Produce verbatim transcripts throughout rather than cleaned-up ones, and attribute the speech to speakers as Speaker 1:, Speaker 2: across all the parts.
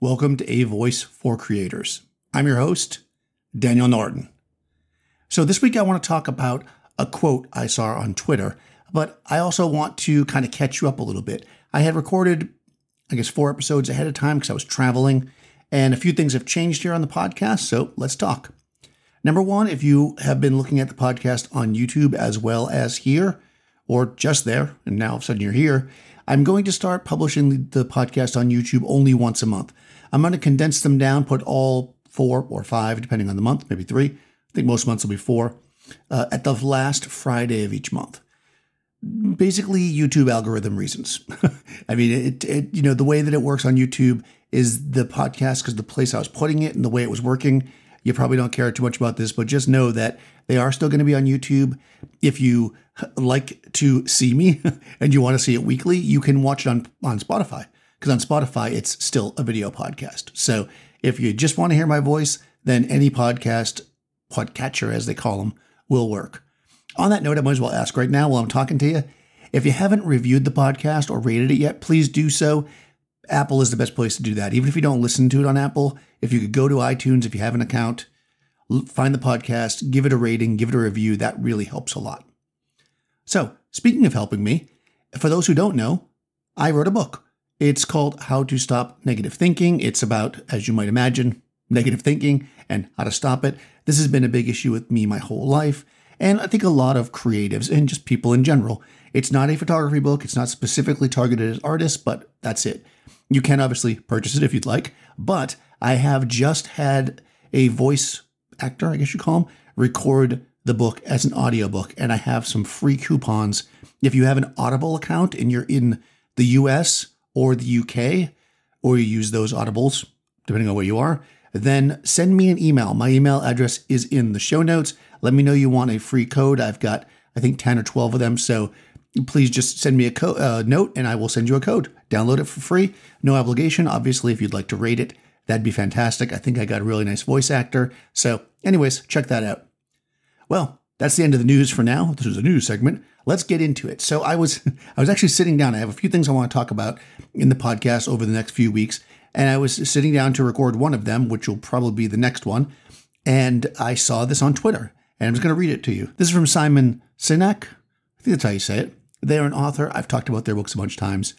Speaker 1: Welcome to A Voice for Creators. I'm your host, Daniel Norton. So this week I want to talk about a quote I saw on Twitter, but I also want to kind of catch you up a little bit. I had recorded, I guess, four episodes ahead of time because I was traveling, and a few things have changed here on the podcast, so let's talk. Number one, if you have been looking at the podcast on YouTube as well as here, or just there, and now all of a sudden you're here, I'm going to start publishing the podcast on YouTube only once a month. I'm going to condense them down, put all four or five, depending on the month, maybe three. I think most months will be four, uh, at the last Friday of each month. Basically, YouTube algorithm reasons. I mean, it, it, you know, the way that it works on YouTube is the podcast, because the place I was putting it and the way it was working, you probably don't care too much about this, but just know that they are still going to be on YouTube. If you like to see me and you want to see it weekly, you can watch it on, on Spotify, because on Spotify, it's still a video podcast. So if you just want to hear my voice, then any podcast, podcatcher as they call them, will work. On that note, I might as well ask right now while I'm talking to you, if you haven't reviewed the podcast or rated it yet, please do so. Apple is the best place to do that. Even if you don't listen to it on Apple, if you could go to iTunes, if you have an account, find the podcast, give it a rating, give it a review. That really helps a lot. So speaking of helping me, for those who don't know, I wrote a book. It's called How to Stop Negative Thinking. It's about, as you might imagine, negative thinking and how to stop it. This has been a big issue with me my whole life, and I think a lot of creatives and just people in general. It's not a photography book. It's not specifically targeted at artists, but that's it. You can obviously purchase it if you'd like, but I have just had a voice actor, I guess you call him, record the book as an audiobook, and I have some free coupons. If you have an Audible account and you're in the U S or the U K, or you use those Audibles, depending on where you are, then send me an email. My email address is in the show notes. Let me know you want a free code. I've got, I think, ten or twelve of them, so please just send me a co- uh, note and I will send you a code. Download it for free. No obligation. Obviously, if you'd like to rate it, that'd be fantastic. I think I got a really nice voice actor. So anyways, check that out. Well, that's the end of the news for now. This is a news segment. Let's get into it. So I was I was actually sitting down. I have a few things I want to talk about in the podcast over the next few weeks. And I was sitting down to record one of them, which will probably be the next one. And I saw this on Twitter. And I'm just going to read it to you. This is from Simon Sinek. I think that's how you say it. They're an author. I've talked about their books a bunch of times.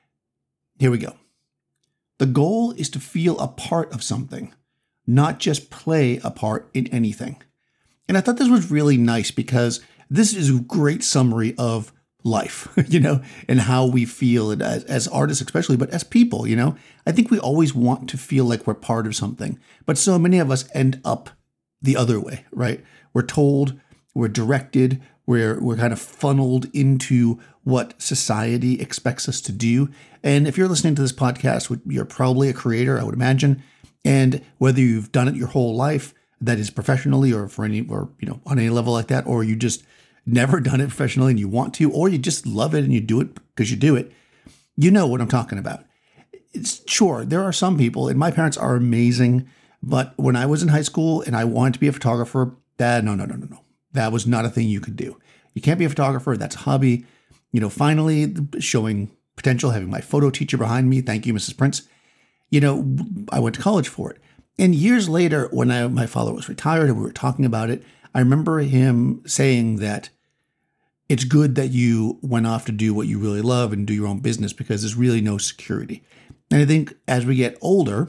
Speaker 1: Here we go. The goal is to feel a part of something, not just play a part in anything. And I thought this was really nice because this is a great summary of life, you know, and how we feel it as, as artists, especially, but as people, you know. I think we always want to feel like we're part of something, but so many of us end up the other way, right? We're told, we're directed, we're, we're kind of funneled into what society expects us to do. And if you're listening to this podcast, you're probably a creator, I would imagine. And whether you've done it your whole life, that is professionally or for any, or, you know, on any level like that, or you just never done it professionally and you want to, or you just love it and you do it because you do it, you know what I'm talking about. It's sure, there are some people, and my parents are amazing, but when I was in high school and I wanted to be a photographer, that, no, no, no, no, no. That was not a thing you could do. You can't be a photographer. That's a hobby. You know, finally showing potential, having my photo teacher behind me. Thank you, Missus Prince. You know, I went to college for it. And years later, when I, my father was retired and we were talking about it, I remember him saying that it's good that you went off to do what you really love and do your own business because there's really no security. And I think as we get older,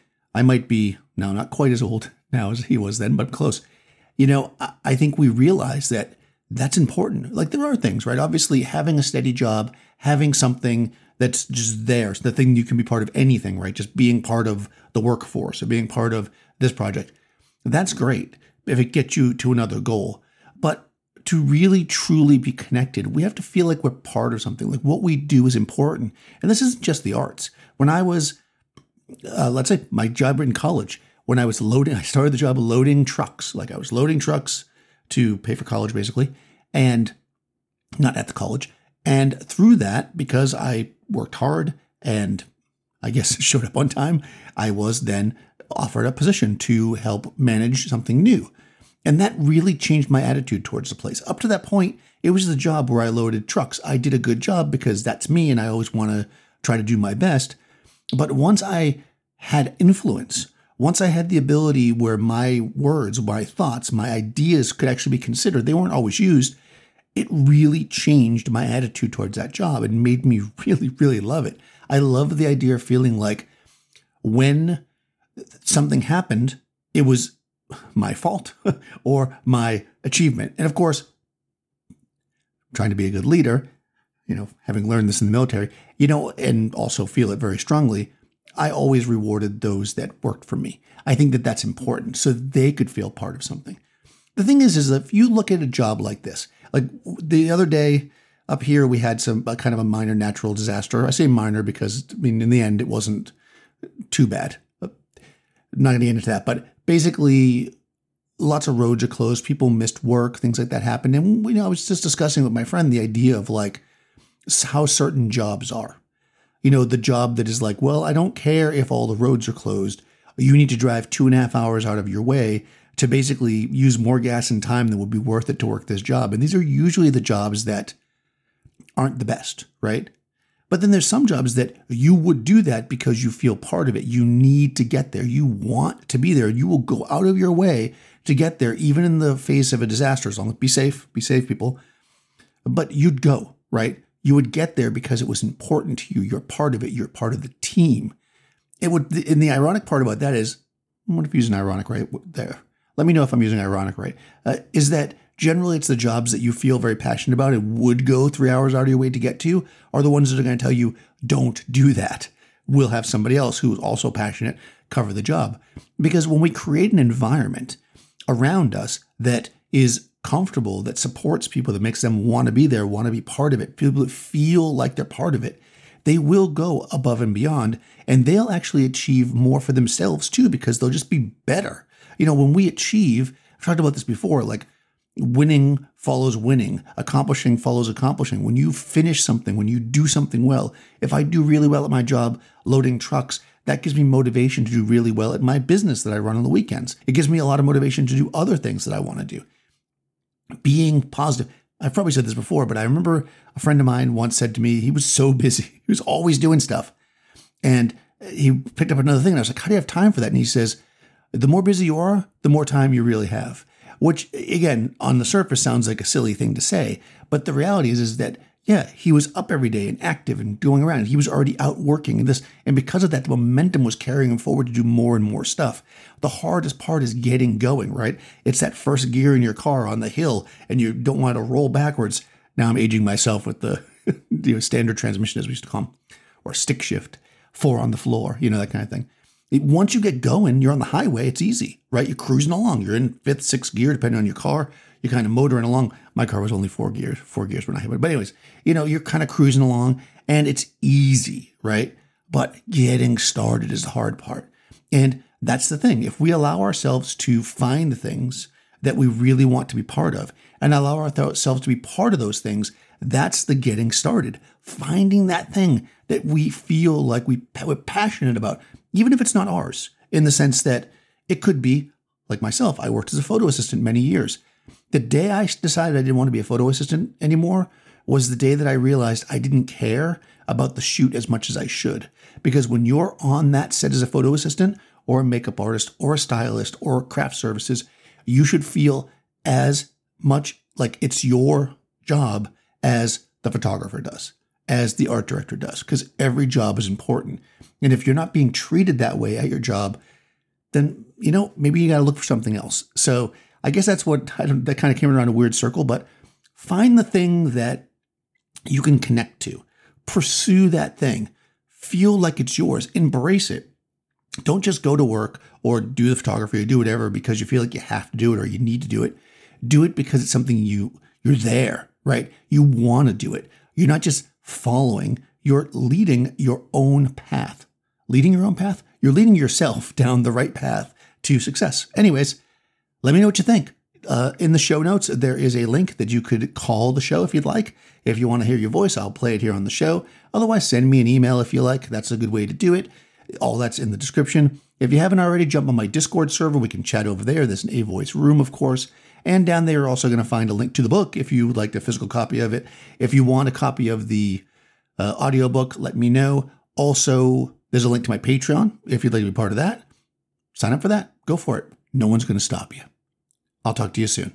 Speaker 1: I might be, now not quite as old now as he was then, but close. You know, I think we realize that that's important. Like there are things, right? Obviously, having a steady job, having something that's just there, so the thing you can be part of anything, right? Just being part of the workforce or being part of this project. That's great if it gets you to another goal. But to really, truly be connected, we have to feel like we're part of something. Like what we do is important. And this isn't just the arts. When I was, uh, let's say my job in college, when I was loading, I started the job of loading trucks. Like I was loading trucks to pay for college, basically, and not at the college. And through that, because I worked hard and I guess showed up on time, I was then offered a position to help manage something new. And that really changed my attitude towards the place. Up to that point, it was the job where I loaded trucks. I did a good job because that's me and I always want to try to do my best. But once I had influence, once I had the ability where my words, my thoughts, my ideas could actually be considered, they weren't always used, it really changed my attitude towards that job and made me really, really love it. I love the idea of feeling like when something happened, it was my fault or my achievement. And of course, trying to be a good leader, you know, having learned this in the military, you know, and also feel it very strongly, I always rewarded those that worked for me. I think that that's important so they could feel part of something. The thing is, is that if you look at a job like this, like the other day up here, we had some uh, kind of a minor natural disaster. I say minor because, I mean, in the end, it wasn't too bad. I'm not going to get into that, but basically, lots of roads are closed. People missed work, things like that happened. And, you know, I was just discussing with my friend the idea of like how certain jobs are. You know, the job that is like, well, I don't care if all the roads are closed. You need to drive two and a half hours out of your way to basically use more gas and time than would be worth it to work this job. And these are usually the jobs that aren't the best, right? But then there's some jobs that you would do that because you feel part of it. You need to get there. You want to be there. You will go out of your way to get there, even in the face of a disaster. As long as be safe, be safe, people. But you'd go, right? You would get there because it was important to you. You're part of it. You're part of the team. It would, and the ironic part about that is, what if I'm using ironic right there? Let me know if I'm using ironic right. Uh, is that generally it's the jobs that you feel very passionate about and would go three hours out of your way to get to are the ones that are going to tell you, don't do that. We'll have somebody else who is also passionate cover the job. Because when we create an environment around us that is comfortable, that supports people, that makes them want to be there, want to be part of it, people that feel like they're part of it, they will go above and beyond, and they'll actually achieve more for themselves too, because they'll just be better. You know, when we achieve, I've talked about this before, like winning follows winning, accomplishing follows accomplishing. When you finish something, when you do something well, if I do really well at my job loading trucks, that gives me motivation to do really well at my business that I run on the weekends. It gives me a lot of motivation to do other things that I want to do. Being positive. I've probably said this before, but I remember a friend of mine once said to me, he was so busy. He was always doing stuff. And he picked up another thing. And I was like, how do you have time for that? And he says, the more busy you are, the more time you really have. Which, again, on the surface sounds like a silly thing to say. But the reality is, is that, yeah, he was up every day and active and going around. He was already out working and this. And because of that, the momentum was carrying him forward to do more and more stuff. The hardest part is getting going, right? It's that first gear in your car on the hill and you don't want to roll backwards. Now I'm aging myself with the you know, standard transmission, as we used to call them, or stick shift, four on the floor, you know, that kind of thing. It, once you get going, you're on the highway, it's easy, right? You're cruising along. You're in fifth, sixth gear, depending on your car. You're kind of motoring along. My car was only four gears, four gears when I hit it. But anyways, you know, you're kind of cruising along and it's easy, right? But getting started is the hard part. And that's the thing. If we allow ourselves to find the things that we really want to be part of and allow ourselves to be part of those things, that's the getting started. Finding that thing that we feel like we, we're passionate about, even if it's not ours, in the sense that it could be, like myself, I worked as a photo assistant many years. The day I decided I didn't want to be a photo assistant anymore was the day that I realized I didn't care about the shoot as much as I should. Because when you're on that set as a photo assistant or a makeup artist or a stylist or craft services, you should feel as much like it's your job as the photographer does, as the art director does, because every job is important. And if you're not being treated that way at your job, then, you know, maybe you got to look for something else. So I guess that's what, I don't, that kind of came around a weird circle, but find the thing that you can connect to. Pursue that thing. Feel like it's yours. Embrace it. Don't just go to work or do the photography or do whatever because you feel like you have to do it or you need to do it. Do it because it's something you, you're there, right? You want to do it. You're not just following, you're leading your own path. Leading your own path? You're leading yourself down the right path to success. Anyways, let me know what you think. Uh, in the show notes, there is a link that you could call the show if you'd like. If you want to hear your voice, I'll play it here on the show. Otherwise, send me an email if you like. That's a good way to do it. All that's in the description. If you haven't already, jump on my Discord server. We can chat over there. There's an A-Voice room, of course. And down there, you're also going to find a link to the book if you would like a physical copy of it. If you want a copy of the uh, audiobook, let me know. Also, There's a link to my Patreon if you'd like to be part of that. Sign up for that. Go for it. No one's going to stop you. I'll talk to you soon.